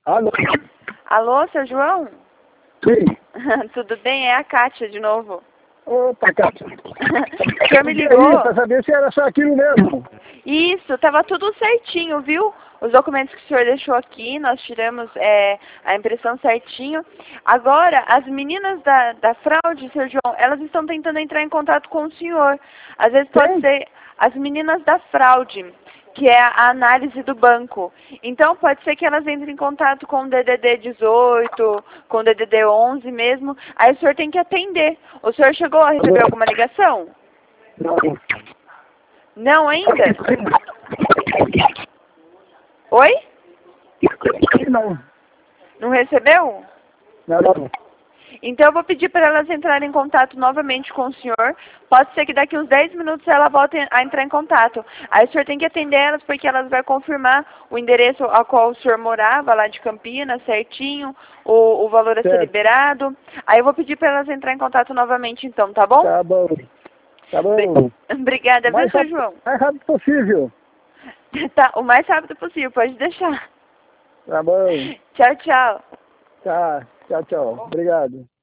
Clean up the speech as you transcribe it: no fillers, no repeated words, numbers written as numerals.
Alô? Alô, seu João? Sim. Tudo bem? É a Kátia de novo. Opa, Cátia. O senhor me ligou? Para saber se era só aquilo mesmo. Isso, tava tudo certinho, viu? Os documentos que o senhor deixou aqui, nós tiramos a impressão certinho. Agora, as meninas da fraude, seu João, elas estão tentando entrar em contato com o senhor. Às vezes pode ser as meninas da fraude, que é a análise do banco. Então, pode ser que elas entrem em contato com o DDD 18, com o DDD 11 mesmo. Aí o senhor tem que atender. O senhor chegou a receber alguma ligação? Não. Não ainda? Oi? Não. Não recebeu? Não. Então eu vou pedir para elas entrarem em contato novamente com o senhor. Pode ser que daqui uns 10 minutos ela volte a entrar em contato. Aí o senhor tem que atender elas porque elas vão confirmar o endereço ao qual o senhor morava, lá de Campinas, certinho, o valor a ser liberado. Aí eu vou pedir para elas entrar em contato novamente então, tá bom? Tá bom. Tá bom. Obrigada, viu, seu João? Mais rápido possível. Tá, o mais rápido possível, pode deixar. Tá bom. Tchau, tchau. Tá. Tchau, tchau. Obrigado.